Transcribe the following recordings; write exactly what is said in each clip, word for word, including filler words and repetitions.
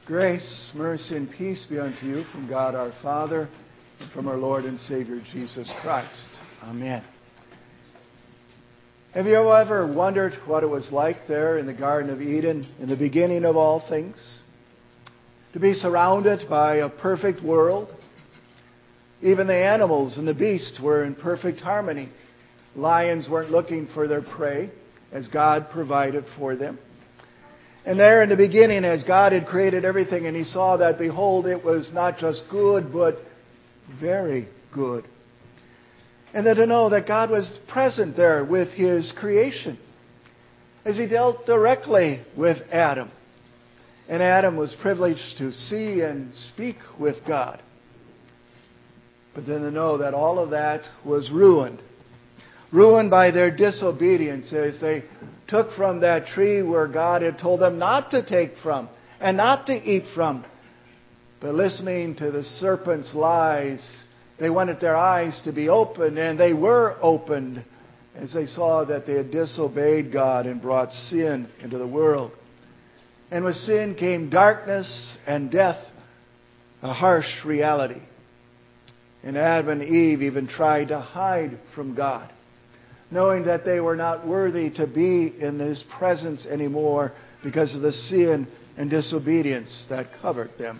Grace, mercy, and peace be unto you from God our Father and from our Lord and Savior Jesus Christ. Amen. Have you ever wondered what it was like there in the Garden of Eden, in the beginning of all things? To be surrounded by a perfect world. Even the animals and the beasts were in perfect harmony. Lions weren't looking for their prey as God provided for them. And there in the beginning, as God had created everything, and he saw that, behold, it was not just good, but very good. And then to know that God was present there with his creation as he dealt directly with Adam. And Adam was privileged to see and speak with God. But then to know that all of that was ruined. Ruined by their disobedience as they took from that tree where God had told them not to take from and not to eat from. But listening to the serpent's lies, they wanted their eyes to be opened, and they were opened as they saw that they had disobeyed God and brought sin into the world. And with sin came darkness and death, a harsh reality. And Adam and Eve even tried to hide from God, knowing that they were not worthy to be in his presence anymore because of the sin and disobedience that covered them.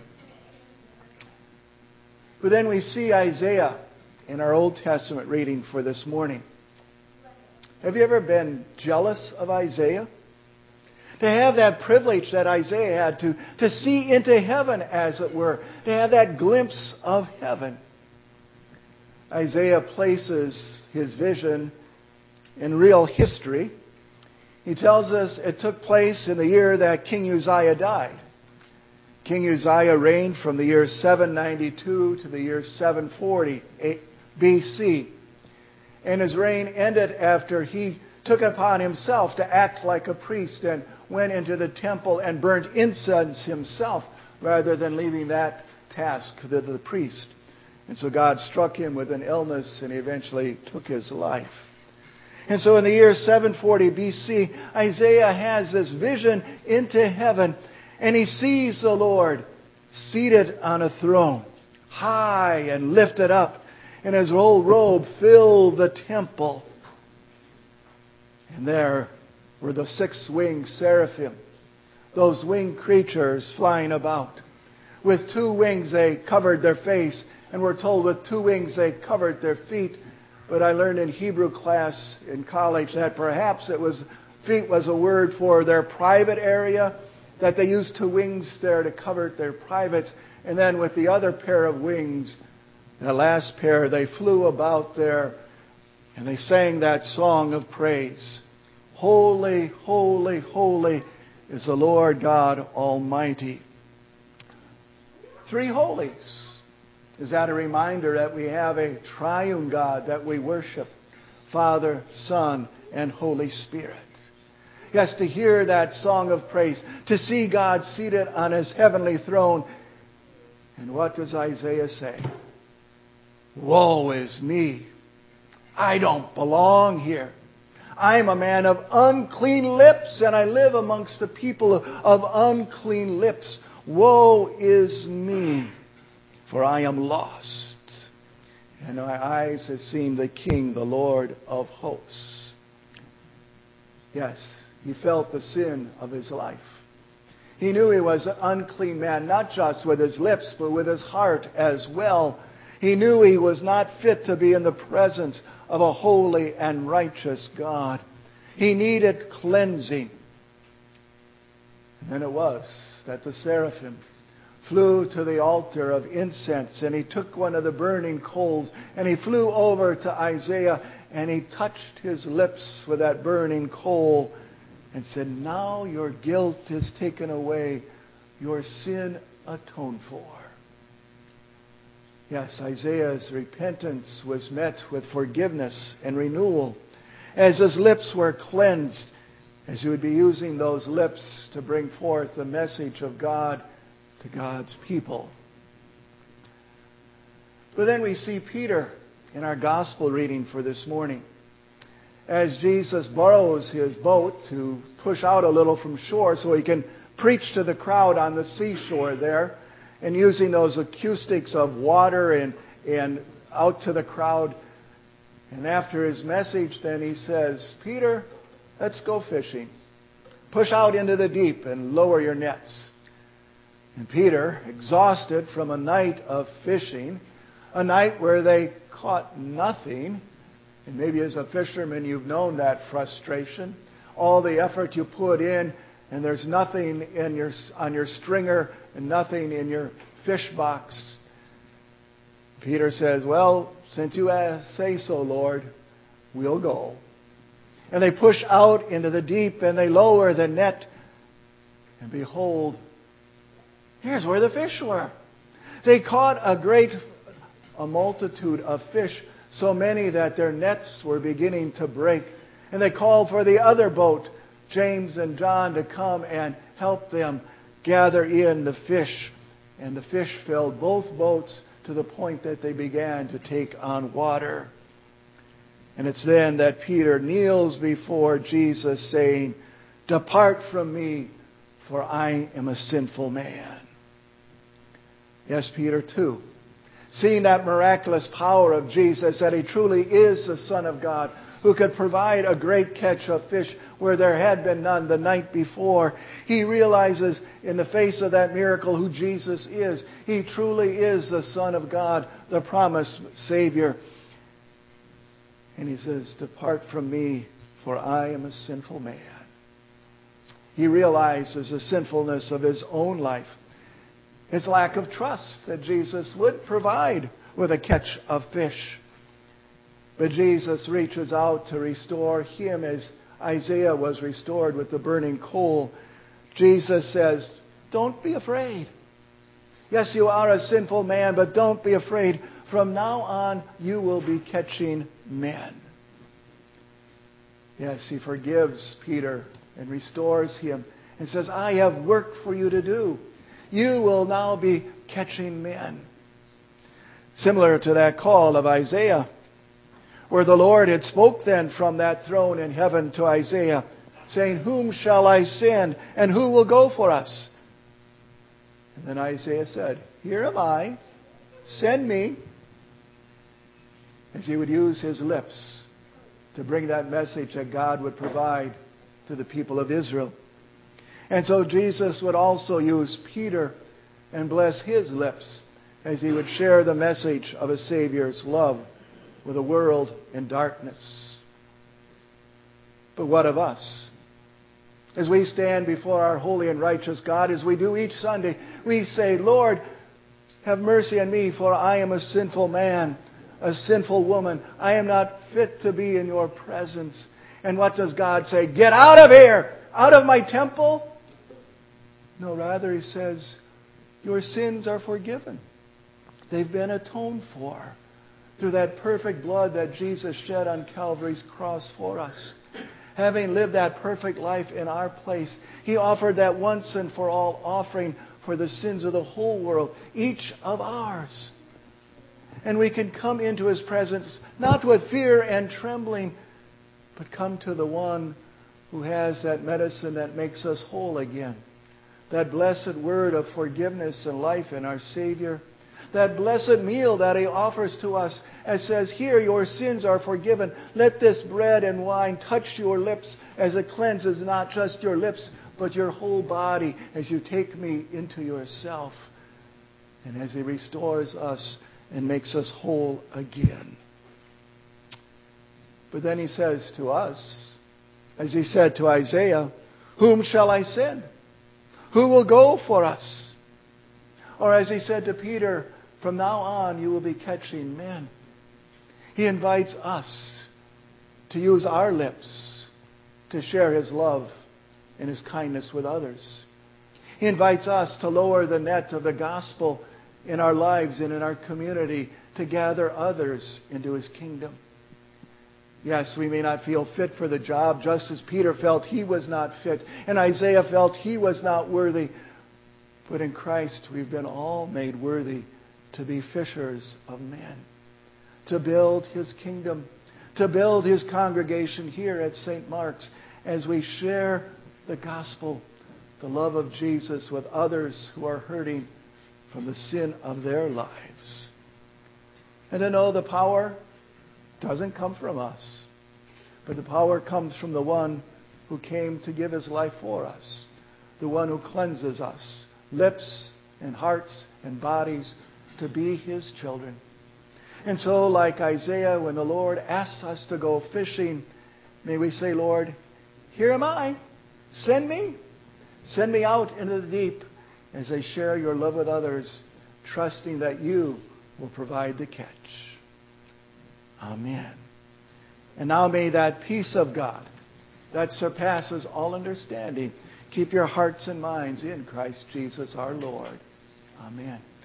But then we see Isaiah in our Old Testament reading for this morning. Have you ever been jealous of Isaiah? To have that privilege that Isaiah had to, to see into heaven, as it were, to have that glimpse of heaven. Isaiah places his vision in real history. He tells us it took place in the year that King Uzziah died. King Uzziah reigned from the year seven ninety-two to the year seven forty B C. And his reign ended after he took upon himself to act like a priest and went into the temple and burnt incense himself rather than leaving that task to the priest. And so God struck him with an illness and eventually took his life. And so in the year seven forty B C, Isaiah has this vision into heaven, and he sees the Lord seated on a throne, high and lifted up, and his whole robe filled the temple. And there were the six-winged seraphim, those winged creatures flying about. With two wings they covered their face, and we're told with two wings they covered their feet. But I learned in Hebrew class in college that perhaps it was feet was a word for their private area, that they used two wings there to cover their privates. And then with the other pair of wings, the last pair, they flew about there and they sang that song of praise. Holy, holy, holy is the Lord God Almighty. Three holies. Is that a reminder that we have a triune God that we worship? Father, Son, and Holy Spirit. Yes, to hear that song of praise, to see God seated on his heavenly throne. And what does Isaiah say? Woe is me. I don't belong here. I'm a man of unclean lips, and I live amongst the people of unclean lips. Woe is me. For I am lost, and my eyes have seen the King, the Lord of hosts. Yes, he felt the sin of his life. He knew he was an unclean man, not just with his lips, but with his heart as well. He knew he was not fit to be in the presence of a holy and righteous God. He needed cleansing. And then it was that the seraphim flew to the altar of incense, and he took one of the burning coals, and he flew over to Isaiah, and he touched his lips with that burning coal and said, now your guilt is taken away, your sin atoned for. Yes, Isaiah's repentance was met with forgiveness and renewal as his lips were cleansed, as he would be using those lips to bring forth the message of God to God's people. But then we see Peter in our gospel reading for this morning. As Jesus borrows his boat to push out a little from shore so he can preach to the crowd on the seashore there, and using those acoustics of water and, and out to the crowd. And after his message, then he says, Peter, let's go fishing. Push out into the deep and lower your nets. And Peter, exhausted from a night of fishing, a night where they caught nothing, and maybe as a fisherman you've known that frustration, all the effort you put in, and there's nothing in your on your stringer and nothing in your fish box. Peter says, well, since you say so, Lord, we'll go. And they push out into the deep and they lower the net. And behold, here's where the fish were. They caught a great a multitude of fish, so many that their nets were beginning to break. And they called for the other boat, James and John, to come and help them gather in the fish. And the fish filled both boats to the point that they began to take on water. And it's then that Peter kneels before Jesus saying, depart from me, for I am a sinful man. Yes, Peter too, seeing that miraculous power of Jesus, that he truly is the Son of God, who could provide a great catch of fish where there had been none the night before. He realizes in the face of that miracle who Jesus is. He truly is the Son of God, the promised Savior. And he says, depart from me, for I am a sinful man. He realizes the sinfulness of his own life, his lack of trust that Jesus would provide with a catch of fish. But Jesus reaches out to restore him as Isaiah was restored with the burning coal. Jesus says, don't be afraid. Yes, you are a sinful man, but don't be afraid. From now on, you will be catching men. Yes, he forgives Peter and restores him and says, I have work for you to do. You will now be catching men. Similar to that call of Isaiah, where the Lord had spoke then from that throne in heaven to Isaiah, saying, whom shall I send, and who will go for us? And then Isaiah said, here am I, send me. As he would use his lips to bring that message that God would provide to the people of Israel. And so Jesus would also use Peter and bless his lips as he would share the message of a Savior's love with a world in darkness. But what of us? As we stand before our holy and righteous God, as we do each Sunday, we say, Lord, have mercy on me, for I am a sinful man, a sinful woman. I am not fit to be in your presence. And what does God say? Get out of here! Out of my temple? No, rather he says, your sins are forgiven. They've been atoned for through that perfect blood that Jesus shed on Calvary's cross for us. Having lived that perfect life in our place, he offered that once and for all offering for the sins of the whole world, each of ours. And we can come into his presence not with fear and trembling, but come to the one who has that medicine that makes us whole again. That blessed word of forgiveness and life in our Savior. That blessed meal that he offers to us and says, here, your sins are forgiven. Let this bread and wine touch your lips as it cleanses not just your lips, but your whole body as you take me into yourself. And as he restores us and makes us whole again. But then he says to us, as he said to Isaiah, whom shall I send? Who will go for us? Or as he said to Peter, from now on you will be catching men. He invites us to use our lips to share his love and his kindness with others. He invites us to lower the net of the gospel in our lives and in our community to gather others into his kingdom. Yes, we may not feel fit for the job, just as Peter felt he was not fit and Isaiah felt he was not worthy. But in Christ we've been all made worthy to be fishers of men, to build his kingdom, to build his congregation here at Saint Mark's as we share the gospel the love of Jesus with others who are hurting from the sin of their lives. And to know the power doesn't come from us, but the power comes from the one who came to give his life for us, the one who cleanses us, lips and hearts and bodies, to be his children. And so, like Isaiah, when the Lord asks us to go fishing, may we say, Lord, here am I. Send me. Send me out into the deep as I share your love with others, trusting that you will provide the catch. Amen. And now may that peace of God that surpasses all understanding keep your hearts and minds in Christ Jesus our Lord. Amen.